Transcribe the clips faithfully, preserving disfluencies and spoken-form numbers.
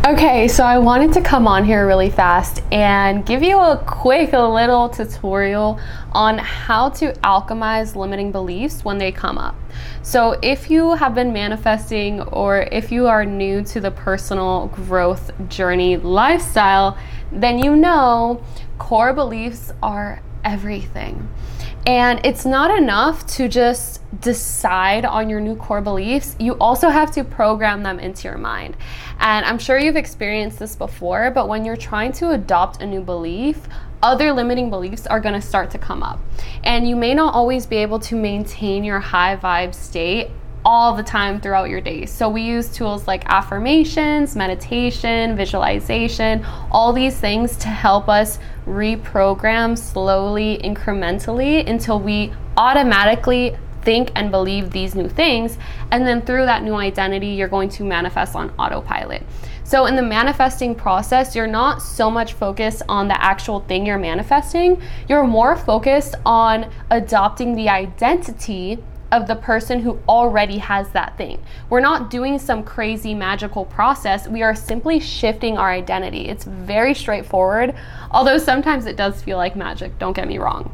Okay, so I wanted to come on here really fast and give you a quick little tutorial on how to alchemize limiting beliefs when they come up. So if you have been manifesting, or if you are new to the personal growth journey lifestyle, then you know core beliefs are everything. And it's not enough to just decide on your new core beliefs. You also have to program them into your mind. And I'm sure you've experienced this before, but when you're trying to adopt a new belief, other limiting beliefs are going to start to come up. And you may not always be able to maintain your high vibe state all the time throughout your day. So we use tools like affirmations, meditation, visualization, all these things to help us reprogram slowly, incrementally, until we automatically think and believe these new things. And then through that new identity, you're going to manifest on autopilot. So in the manifesting process, you're not so much focused on the actual thing you're manifesting. You're more focused on adopting the identity of the person who already has that thing. We're not doing some crazy magical process. We are simply shifting our identity. It's very straightforward, although sometimes it does feel like magic, don't get me wrong.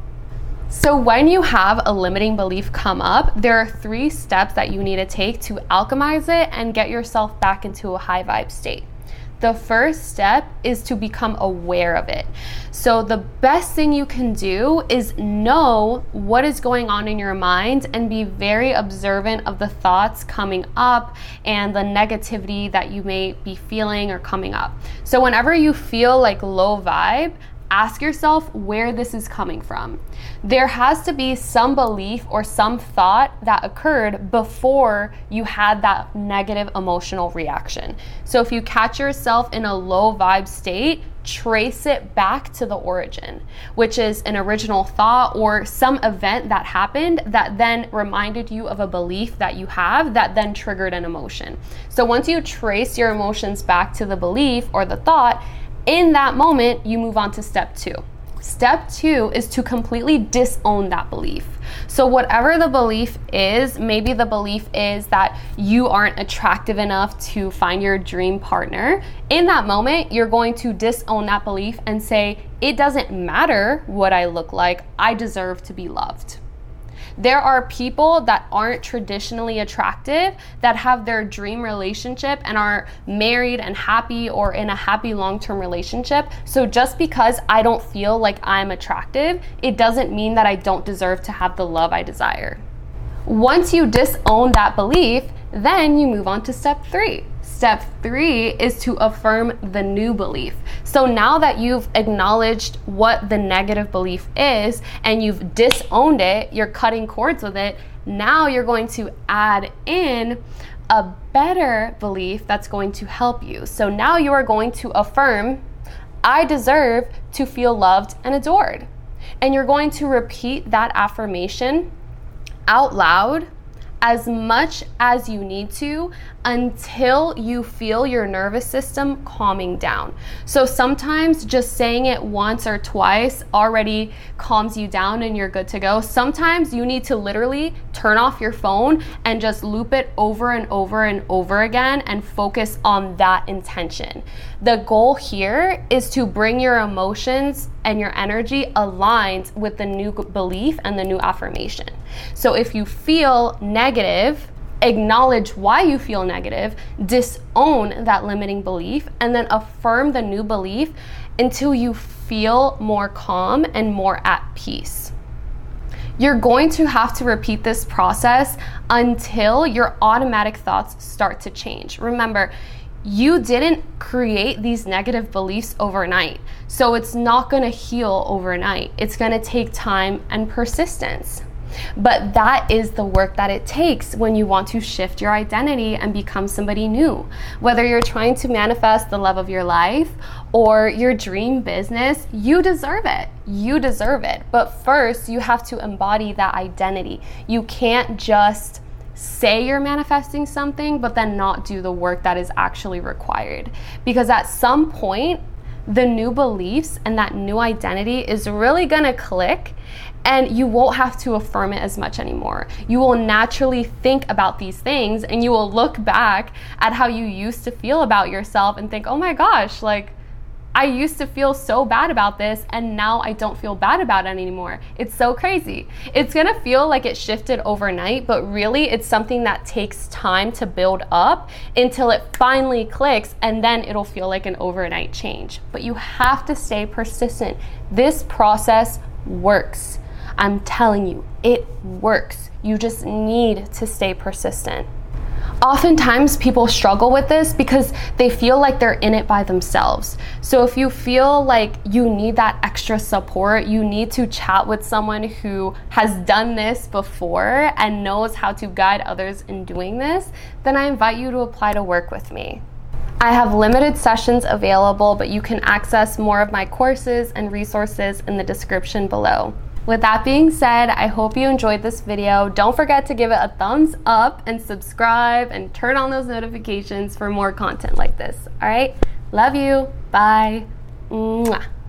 So when you have a limiting belief come up, there are three steps that you need to take to alchemize it and get yourself back into a high vibe state. The first step is to become aware of it. So the best thing you can do is know what is going on in your mind and be very observant of the thoughts coming up and the negativity that you may be feeling or coming up. So whenever you feel like low vibe, ask yourself where this is coming from. There has to be some belief or some thought that occurred before you had that negative emotional reaction. So if you catch yourself in a low vibe state, trace it back to the origin, which is an original thought or some event that happened that then reminded you of a belief that you have that then triggered an emotion. So once you trace your emotions back to the belief or the thought, in that moment, you move on to step two. Step two is to completely disown that belief. So whatever the belief is, maybe the belief is that you aren't attractive enough to find your dream partner. In that moment, you're going to disown that belief and say, it doesn't matter what I look like, I deserve to be loved. There are people that aren't traditionally attractive that have their dream relationship and are married and happy or in a happy long-term relationship. So just because I don't feel like I'm attractive, it doesn't mean that I don't deserve to have the love I desire. Once you disown that belief, then you move on to step three. Step three is to affirm the new belief. So now that you've acknowledged what the negative belief is and you've disowned it, you're cutting cords with it, now you're going to add in a better belief that's going to help you. So now you are going to affirm, I deserve to feel loved and adored. And you're going to repeat that affirmation out loud as much as you need to until you feel your nervous system calming down. So sometimes just saying it once or twice already calms you down and you're good to go. Sometimes you need to literally turn off your phone and just loop it over and over and over again and focus on that intention. The goal here is to bring your emotions and your energy aligned with the new belief and the new affirmation. So if you feel negative, acknowledge why you feel negative, disown that limiting belief, and then affirm the new belief until you feel more calm and more at peace. You're going to have to repeat this process until your automatic thoughts start to change. Remember, you didn't create these negative beliefs overnight, so it's not going to heal overnight. It's going to take time and persistence. But that is the work that it takes when you want to shift your identity and become somebody new. Whether you're trying to manifest the love of your life or your dream business, you deserve it. You deserve it. But first, you have to embody that identity. You can't just say you're manifesting something, but then not do the work that is actually required. Because at some point, the new beliefs and that new identity is really gonna click, and you won't have to affirm it as much anymore. You will naturally think about these things, and you will look back at how you used to feel about yourself and think, oh my gosh, like, I used to feel so bad about this, and now I don't feel bad about it anymore. It's so crazy. It's gonna feel like it shifted overnight, but really it's something that takes time to build up until it finally clicks, and then it'll feel like an overnight change. But you have to stay persistent. This process works. I'm telling you, it works. You just need to stay persistent. Oftentimes people struggle with this because they feel like they're in it by themselves. So if you feel like you need that extra support, you need to chat with someone who has done this before and knows how to guide others in doing this, then I invite you to apply to work with me. I have limited sessions available, but you can access more of my courses and resources in the description below. With that being said, I hope you enjoyed this video. Don't forget to give it a thumbs up and subscribe and turn on those notifications for more content like this. All right? Love you. Bye. Mwah.